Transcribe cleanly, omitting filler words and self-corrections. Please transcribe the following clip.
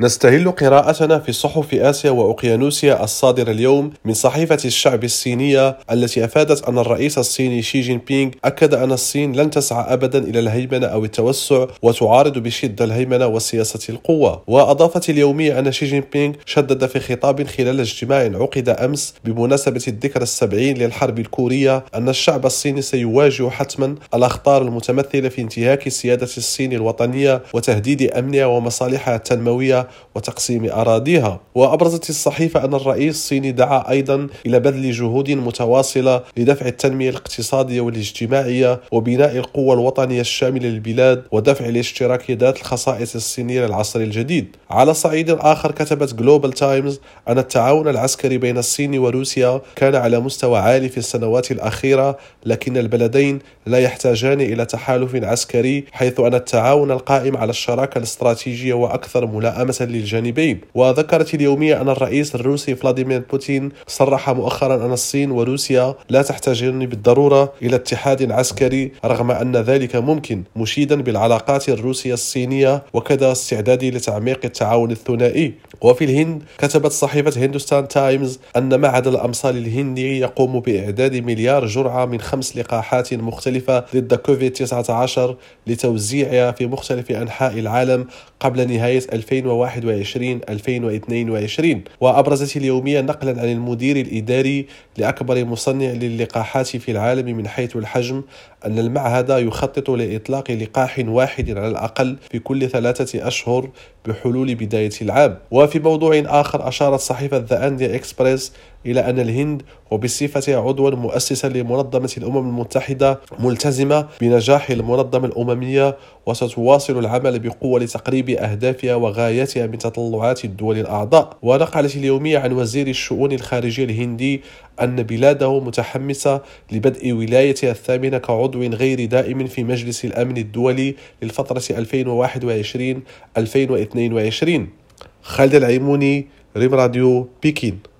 نستهل قراءتنا في صحف آسيا وأوقيانوسيا الصادرة اليوم من صحيفة الشعب الصينية التي أفادت أن الرئيس الصيني شي جين بينغ أكد أن الصين لن تسعى أبدا إلى الهيمنة أو التوسع وتعارض بشدة الهيمنة وسياسة القوة. وأضافت اليومية أن شي جين بينغ شدد في خطاب خلال اجتماع عقد أمس بمناسبة الذكرى 70 للحرب الكورية أن الشعب الصيني سيواجه حتما الأخطار المتمثلة في انتهاك سيادة الصين الوطنية وتهديد أمنها ومصالحها التنموية وتقسيم أراضيها. وأبرزت الصحيفة أن الرئيس الصيني دعا أيضا إلى بذل جهود متواصلة لدفع التنمية الاقتصادية والاجتماعية وبناء القوة الوطنية الشاملة للبلاد ودفع الاشتراك ذات الخصائص الصينية للعصر الجديد. على صعيد آخر كتبت جلوبال تايمز أن التعاون العسكري بين الصين وروسيا كان على مستوى عالي في السنوات الأخيرة، لكن البلدين لا يحتاجان إلى تحالف عسكري، حيث أن التعاون القائم على الشراكة الاستراتيجية وأكثر ملائمة للجانبين. وذكرت اليومية أن الرئيس الروسي فلاديمير بوتين صرح مؤخرا أن الصين وروسيا لا تحتاجان بالضرورة إلى اتحاد عسكري رغم أن ذلك ممكن، مشيدا بالعلاقات الروسية الصينية وكذا استعداده لتعميق التعاون الثنائي. وفي الهند كتبت صحيفة هندوستان تايمز أن معهد الأمصال الهندي يقوم بإعداد مليار جرعة من 5 لقاحات مختلفة ضد كوفيد-19 لتوزيعها في مختلف أنحاء العالم قبل نهاية 2021-2022. وأبرزت اليومية نقلا عن المدير الإداري لأكبر مصنع للقاحات في العالم من حيث الحجم أن المعهد يخطط لإطلاق لقاح واحد على الأقل في كل 3 أشهر بحلول بداية العام. وفي موضوع آخر أشارت صحيفة ذا أنديا إكسبريس إلى أن الهند وبصفتها عضوا مؤسسا لمنظمة الأمم المتحدة ملتزمة بنجاح المنظمة الأممية وستواصل العمل بقوة لتقريب أهدافها وغاياتها من تطلعات الدول الأعضاء. ونقلت اليومية عن وزير الشؤون الخارجية الهندي أن بلاده متحمسة لبدء ولايتها الثامنة كعضو غير دائم في مجلس الأمن الدولي للفترة 2021-2022. خالد العيموني، ريم راديو، بكين.